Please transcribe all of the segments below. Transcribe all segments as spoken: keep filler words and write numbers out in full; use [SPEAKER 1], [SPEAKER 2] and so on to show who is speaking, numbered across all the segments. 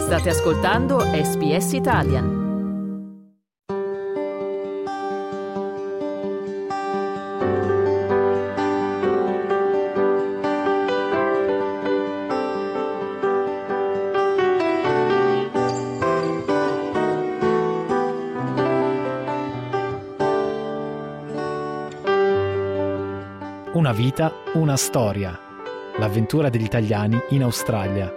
[SPEAKER 1] State ascoltando S B S Italian.
[SPEAKER 2] Una vita, una storia. L'avventura degli italiani in Australia.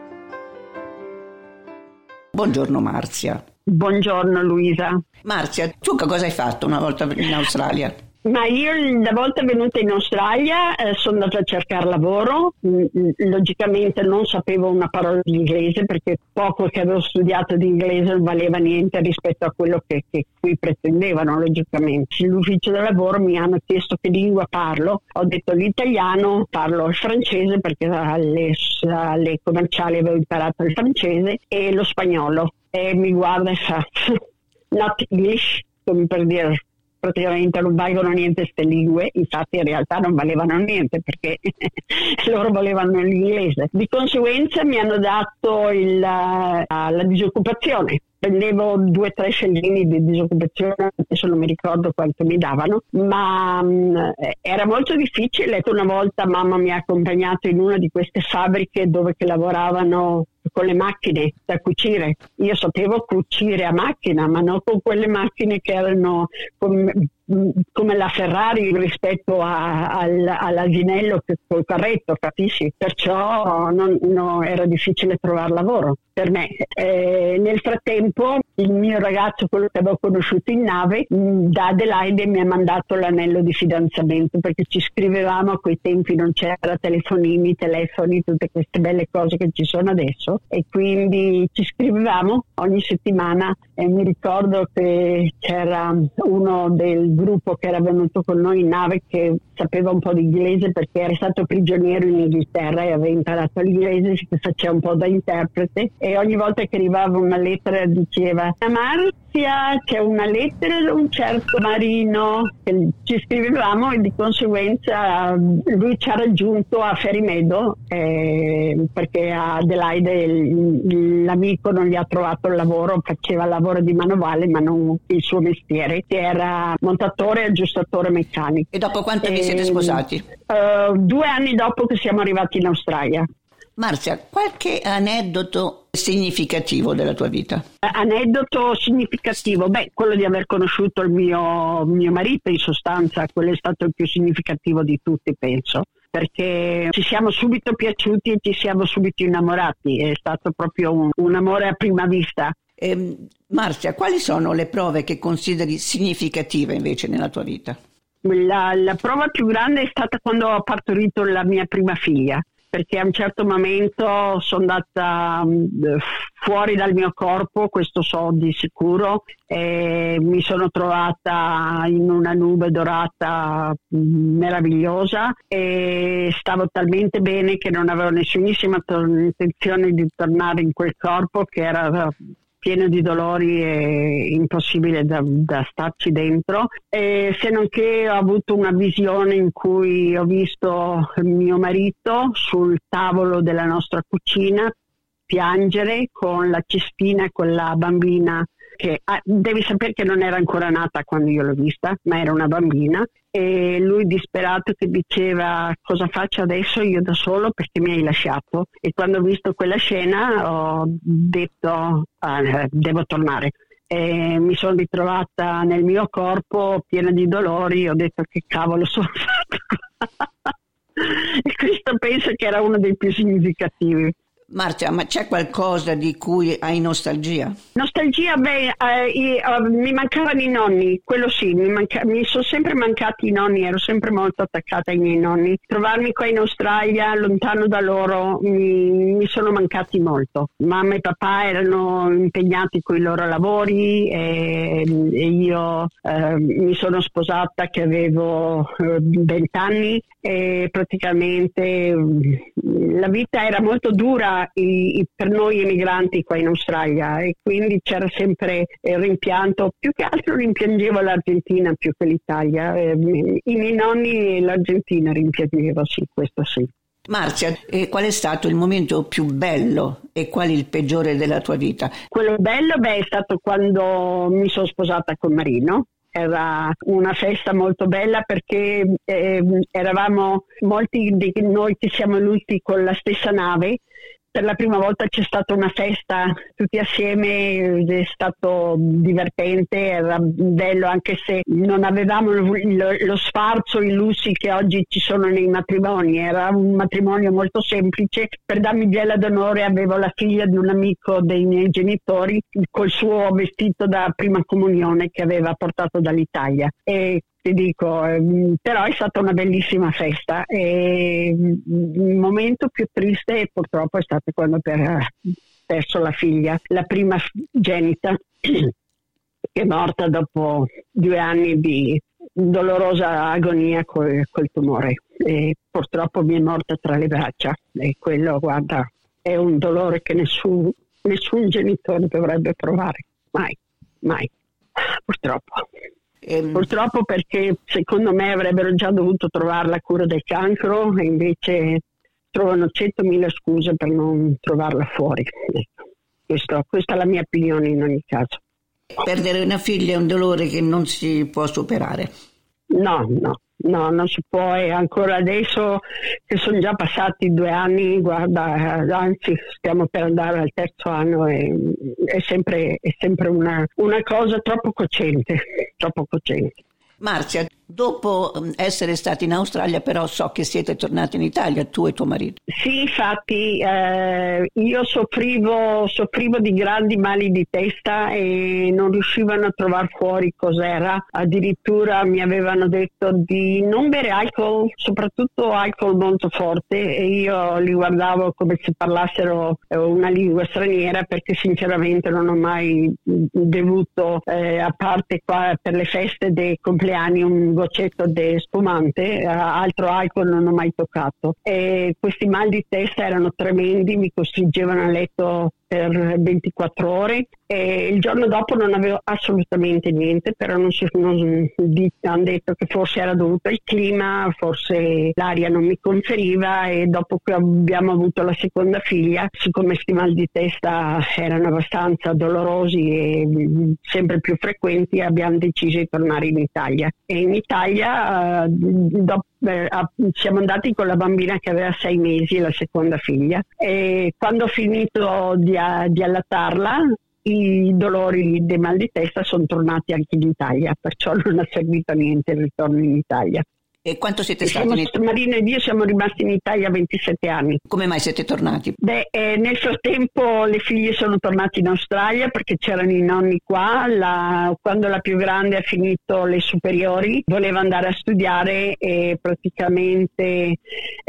[SPEAKER 3] Buongiorno Marzia.
[SPEAKER 4] Buongiorno Luisa.
[SPEAKER 3] Marzia, tu che cosa hai fatto una volta in Australia?
[SPEAKER 4] Ma io la volta venuta in Australia eh, sono andata a cercare lavoro. Logicamente non sapevo una parola di inglese, perché poco che avevo studiato di inglese non valeva niente rispetto a quello che, che qui pretendevano, logicamente. L'ufficio del lavoro mi hanno chiesto che lingua parlo. Ho detto l'italiano, parlo il francese perché alle, alle commerciali avevo imparato il francese, e lo spagnolo. E mi guarda e fa not English, come per dire praticamente non valgono niente queste lingue. Infatti in realtà non valevano niente, perché loro volevano l'inglese. Di conseguenza mi hanno dato il, la, la disoccupazione. Prendevo due o tre scellini di disoccupazione, adesso non mi ricordo quanto mi davano, ma mh, era molto difficile. Una volta mamma mi ha accompagnato in una di queste fabbriche dove che lavoravano con le macchine da cucire. Io sapevo cucire a macchina, ma non con quelle macchine che erano come, come la Ferrari rispetto a, al, all'asinello col carretto, capisci? Perciò non, no, era difficile trovare lavoro per me. Eh, nel frattempo il mio ragazzo, quello che avevo conosciuto in nave, da Adelaide mi ha mandato l'anello di fidanzamento, perché ci scrivevamo. A quei tempi non c'era telefonini, telefoni, tutte queste belle cose che ci sono adesso, e quindi ci scrivevamo ogni settimana. E mi ricordo che c'era uno del gruppo che era venuto con noi in nave che sapeva un po' di inglese, perché era stato prigioniero in Inghilterra e aveva imparato l'inglese, si faceva un po' da interprete, e ogni volta che arrivava una lettera diceva: Marzia, c'è una lettera da un certo Marino. E ci scrivevamo, e di conseguenza lui ci ha raggiunto a Ferimedo, eh, perché a Adelaide l'amico non gli ha trovato il lavoro, faceva lavoro di manovale ma non il suo mestiere, che era montatore e aggiustatore meccanico.
[SPEAKER 3] E dopo quanto vi siete sposati?
[SPEAKER 4] Uh, due anni dopo che siamo arrivati in Australia.
[SPEAKER 3] Marzia, qualche aneddoto significativo della tua vita?
[SPEAKER 4] Aneddoto significativo? Beh, quello di aver conosciuto il mio, mio marito, in sostanza, quello è stato il più significativo di tutti, penso, perché ci siamo subito piaciuti e ci siamo subito innamorati. È stato proprio un, un amore a prima vista.
[SPEAKER 3] Eh, Marzia, quali sono le prove che consideri significative invece nella tua vita?
[SPEAKER 4] La, la prova più grande è stata quando ho partorito la mia prima figlia, perché a un certo momento sono andata fuori dal mio corpo, questo so di sicuro, e mi sono trovata in una nube dorata meravigliosa, e stavo talmente bene che non avevo nessunissima intenzione di tornare in quel corpo che era pieno di dolori e impossibile da, da starci dentro, e se non che ho avuto una visione in cui ho visto mio marito sul tavolo della nostra cucina piangere con la cestina e con la bambina che ah, devi sapere che non era ancora nata quando io l'ho vista, ma era una bambina, e lui disperato che diceva: cosa faccio adesso io da solo perché mi hai lasciato? E quando ho visto quella scena ho detto ah, devo tornare. E mi sono ritrovata nel mio corpo piena di dolori, ho detto che cavolo sono fatta. E questo penso che era uno dei più significativi.
[SPEAKER 3] Marzia, ma c'è qualcosa di cui hai nostalgia?
[SPEAKER 4] Nostalgia? Beh, eh, io, uh, mi mancavano i nonni, quello sì, mi, manca- mi sono sempre mancati i nonni, ero sempre molto attaccata ai miei nonni. Trovarmi qua in Australia, lontano da loro, mi, mi sono mancati molto. Mamma e papà erano impegnati con i loro lavori, e, e io eh, mi sono sposata che avevo venti anni, e praticamente la vita era molto dura I, i, per noi emigranti qua in Australia, e quindi c'era sempre il rimpianto. Più che altro rimpiangevo l'Argentina più che l'Italia. Eh, i miei nonni e l'Argentina rimpiangevo, sì, questo sì.
[SPEAKER 3] Marzia, e qual è stato il momento più bello e qual è il peggiore della tua vita?
[SPEAKER 4] Quello bello beh, è stato quando mi sono sposata con Marino. Era una festa molto bella perché eh, eravamo molti di noi che siamo venuti con la stessa nave. Per la prima volta c'è stata una festa tutti assieme, è stato divertente, era bello anche se non avevamo lo, lo sfarzo, i lussi che oggi ci sono nei matrimoni. Era un matrimonio molto semplice. Per darmi biella d'onore avevo la figlia di un amico dei miei genitori col suo vestito da prima comunione che aveva portato dall'Italia. E ti dico, però è stata una bellissima festa e il momento più triste purtroppo è stato quando ho perso la figlia, la prima genita che è morta dopo due anni di dolorosa agonia col, col tumore e purtroppo mi è morta tra le braccia e quello, guarda, è un dolore che nessun, nessun genitore dovrebbe provare, mai, mai, purtroppo. Purtroppo perché secondo me avrebbero già dovuto trovare la cura del cancro e invece trovano centomila scuse per non trovarla fuori. Questo, questa è la mia opinione in ogni caso.
[SPEAKER 3] Perdere una figlia è un dolore che non si può superare.
[SPEAKER 4] No, no, no, non si può e ancora adesso che sono già passati due anni, guarda, anzi stiamo per andare al terzo anno e è sempre, è sempre una, una cosa troppo cocente, troppo cocente.
[SPEAKER 3] Marzia, dopo essere stati in Australia però so che siete tornati in Italia, tu e tuo marito.
[SPEAKER 4] Sì, infatti eh, io soffrivo, soffrivo di grandi mali di testa e non riuscivano a trovare fuori cos'era. Addirittura mi avevano detto di non bere alcol, soprattutto alcol molto forte, e io li guardavo come se parlassero una lingua straniera perché sinceramente non ho mai bevuto, eh, a parte qua per le feste dei compleanni, un goccetto di spumante, altro alcol non ho mai toccato e questi mal di testa erano tremendi, mi costringevano a letto per ventiquattro ore e il giorno dopo non avevo assolutamente niente, però non si non, hanno detto che forse era dovuto al clima, forse l'aria non mi conferiva e dopo che abbiamo avuto la seconda figlia, siccome questi mal di testa erano abbastanza dolorosi e sempre più frequenti, abbiamo deciso di tornare in Italia e in Italia eh, dopo Beh, siamo andati con la bambina che aveva sei mesi, la seconda figlia, e quando ho finito di, di allattarla i dolori dei mal di testa sono tornati anche in Italia, perciò non ha servito a niente il ritorno in Italia.
[SPEAKER 3] E quanto siete
[SPEAKER 4] e
[SPEAKER 3] stati
[SPEAKER 4] siamo,
[SPEAKER 3] in Italia?
[SPEAKER 4] Marino ed io siamo rimasti in Italia ventisette anni.
[SPEAKER 3] Come mai siete tornati?
[SPEAKER 4] Beh, eh, nel frattempo le figlie sono tornate in Australia perché c'erano i nonni qua. La, quando la più grande ha finito le superiori voleva andare a studiare e praticamente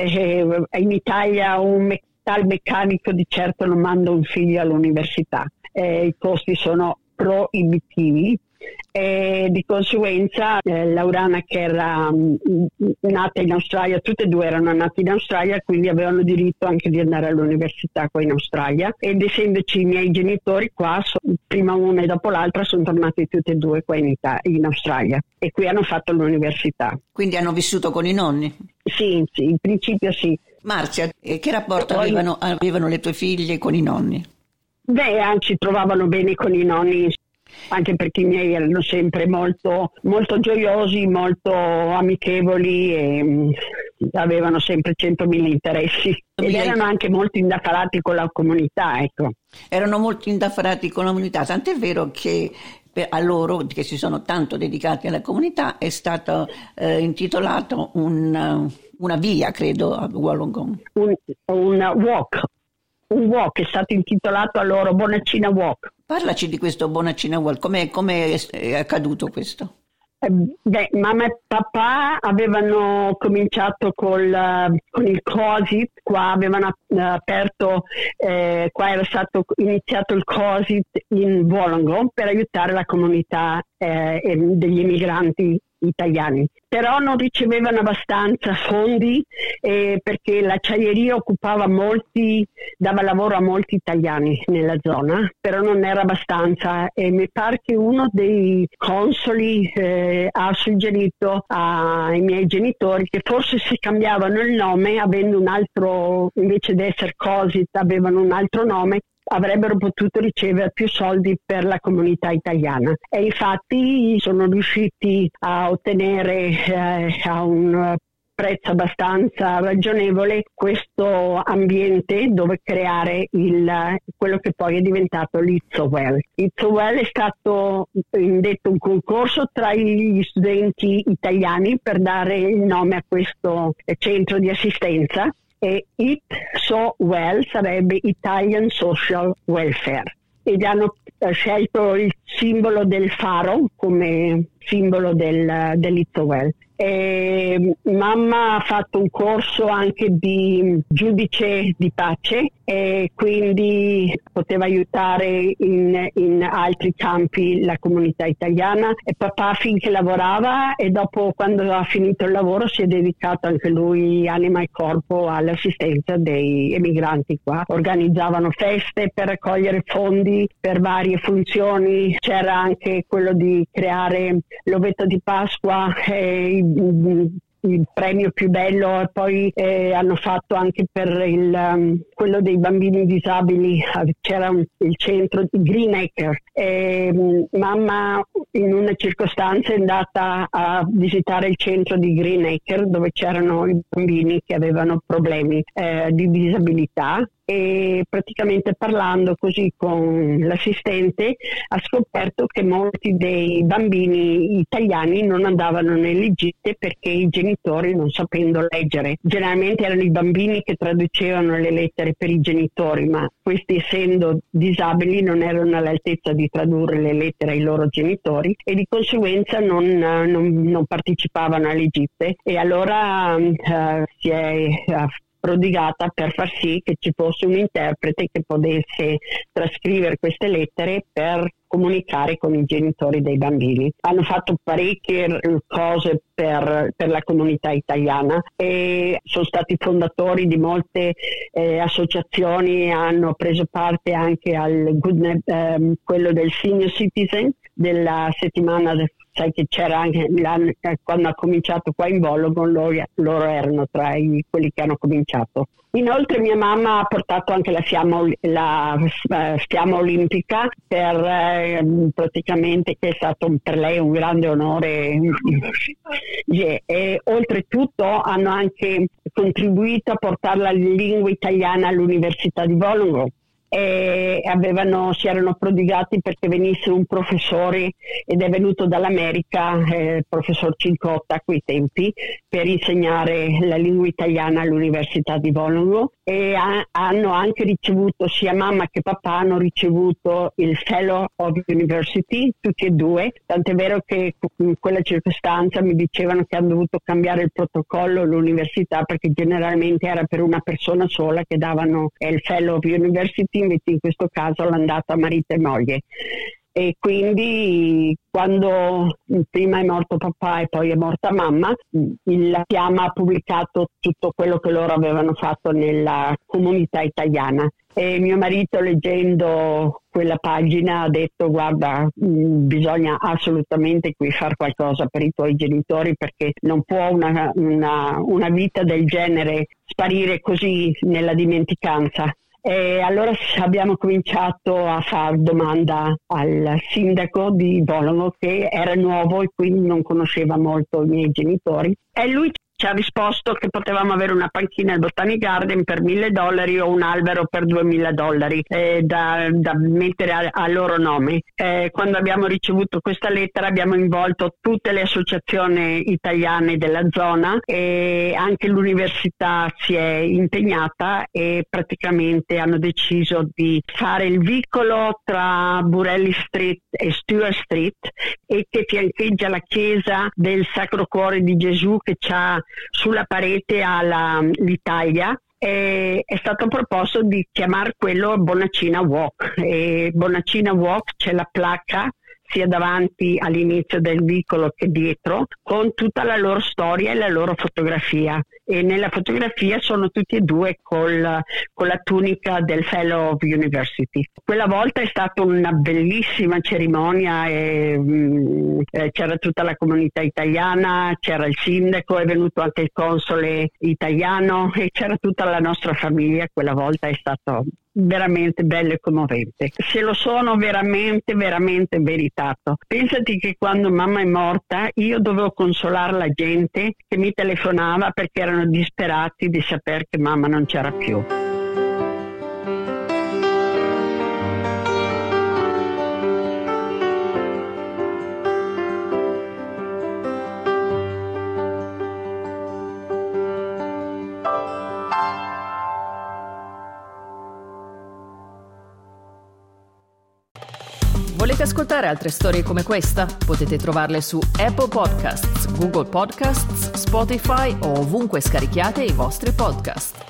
[SPEAKER 4] eh, in Italia un metalmeccanico di certo non manda un figlio all'università. Eh, i costi sono proibitivi. E di conseguenza eh, Laurana, che era mh, nata in Australia, tutte e due erano nate in Australia, quindi avevano diritto anche di andare all'università qua in Australia, ed essendoci i miei genitori qua, so, prima una e dopo l'altra sono tornati tutte e due qua in, Italia, in Australia e qui hanno fatto l'università.
[SPEAKER 3] Quindi hanno vissuto con i nonni?
[SPEAKER 4] Sì, sì, in principio sì.
[SPEAKER 3] Marzia, che rapporto
[SPEAKER 4] Poi,
[SPEAKER 3] avevano, avevano le tue figlie con i nonni?
[SPEAKER 4] Beh, anzi trovavano bene con i nonni, anche perché i miei erano sempre molto, molto gioiosi, molto amichevoli e mh, avevano sempre centomila interessi ed erano anche molto indaffarati con la comunità, ecco.
[SPEAKER 3] Erano molto indaffarati con la comunità, tant'è vero che per, a loro, che si sono tanto dedicati alla comunità, è stato eh, intitolato un, una via, credo, a Wollongong. Un,
[SPEAKER 4] un walk. Un walk è stato intitolato a loro, Bonaccina Walk.
[SPEAKER 3] Parlaci di questo Bonaccina Walk, com'è, com'è è accaduto questo?
[SPEAKER 4] Eh, beh, mamma e papà avevano cominciato col, con il COSIT, qua avevano aperto, eh, qua era stato iniziato il COSIT in Wollongong per aiutare la comunità eh, degli immigranti italiani, però non ricevevano abbastanza fondi eh, perché l'acciaieria occupava molti, dava lavoro a molti italiani nella zona, però non era abbastanza, e mi pare che uno dei consoli eh, ha suggerito ai miei genitori che forse se cambiavano il nome, avendo un altro, invece di essere Cosit avevano un altro nome, avrebbero potuto ricevere più soldi per la comunità italiana, e infatti sono riusciti a ottenere eh, a un prezzo abbastanza ragionevole questo ambiente dove creare il, quello che poi è diventato l'Itzowell. L'Itzowell è stato indetto un concorso tra gli studenti italiani per dare il nome a questo centro di assistenza, e It So Well sarebbe Italian Social Welfare, ed hanno scelto il simbolo del faro come simbolo del, dell'Itzowell. E mamma ha fatto un corso anche di giudice di pace e quindi poteva aiutare in, in altri campi la comunità italiana, e papà finché lavorava, e dopo, quando ha finito il lavoro, si è dedicato anche lui anima e corpo all'assistenza dei emigranti qua. Organizzavano feste per raccogliere fondi per varie funzioni, c'era anche quello di creare l'ovetto di Pasqua e il premio più bello, e poi eh, hanno fatto anche per il, um, quello dei bambini disabili, c'era un, il centro di Greenacre, e um, mamma in una circostanza è andata a visitare il centro di Greenacre dove c'erano i bambini che avevano problemi eh, di disabilità, e praticamente parlando così con l'assistente ha scoperto che molti dei bambini italiani non andavano nelle gite perché i genitori non sapendo leggere. Generalmente erano i bambini che traducevano le lettere per i genitori, ma questi, essendo disabili, non erano all'altezza di tradurre le lettere ai loro genitori, e di conseguenza non, non, non partecipavano alle gite. E allora uh, si è uh, prodigata per far sì che ci fosse un interprete che potesse trascrivere queste lettere per comunicare con i genitori dei bambini. Hanno fatto parecchie cose per, per la comunità italiana, e sono stati fondatori di molte eh, associazioni, hanno preso parte anche al good, ehm, quello del senior citizen, della settimana del, sai che c'era anche l'anno, quando ha cominciato qua in Vologo, loro, loro erano tra i, quelli che hanno cominciato. Inoltre mia mamma ha portato anche la fiamma, la, uh, fiamma olimpica per eh, praticamente, che è stato per lei un grande onore, yeah. E oltretutto hanno anche contribuito a portare la lingua italiana all'Università di Vologo. E avevano, si erano prodigati perché venisse un professore, ed è venuto dall'America eh, il professor Cincotta a quei tempi, per insegnare la lingua italiana all'Università di Vologo, e ha, hanno anche ricevuto, sia mamma che papà hanno ricevuto il Fellow of University, tutti e due, tant'è vero che in quella circostanza mi dicevano che hanno dovuto cambiare il protocollo all'università, perché generalmente era per una persona sola che davano eh, il Fellow of University, invece in questo caso l'hanno dato a marito e moglie. E quindi quando prima è morto papà e poi è morta mamma, la Fiamma ha pubblicato tutto quello che loro avevano fatto nella comunità italiana. E mio marito, leggendo quella pagina, ha detto: guarda, bisogna assolutamente qui fare qualcosa per i tuoi genitori, perché non può una, una, una vita del genere sparire così nella dimenticanza. E allora abbiamo cominciato a fare domanda al sindaco di Vologo, che era nuovo e quindi non conosceva molto i miei genitori, e lui ci ha risposto che potevamo avere una panchina al Botanic Garden per mille dollari o un albero per duemila dollari eh, da, da mettere a, a loro nome. Eh, quando abbiamo ricevuto questa lettera abbiamo involto tutte le associazioni italiane della zona, e anche l'università si è impegnata, e praticamente hanno deciso di fare il vicolo tra Burelli Street e Stewart Street, e che fiancheggia la chiesa del Sacro Cuore di Gesù che c'ha sulla parete all'Italia. E è stato proposto di chiamare quello Bonacina Walk, e Bonacina Walk c'è la placca sia davanti all'inizio del vicolo che dietro, con tutta la loro storia e la loro fotografia. E nella fotografia sono tutti e due col, con la tunica del Fellow of University. Quella volta è stata una bellissima cerimonia e mh, c'era tutta la comunità italiana, c'era il sindaco, è venuto anche il console italiano e c'era tutta la nostra famiglia. Quella volta è stato veramente bello e commovente. Se lo sono veramente, veramente meritato. Pensati che quando mamma è morta io dovevo consolare la gente che mi telefonava perché erano disperati di sapere che mamma non c'era più.
[SPEAKER 1] Volete ascoltare altre storie come questa? Potete trovarle su Apple Podcasts, Google Podcasts, Spotify o ovunque scarichiate i vostri podcast.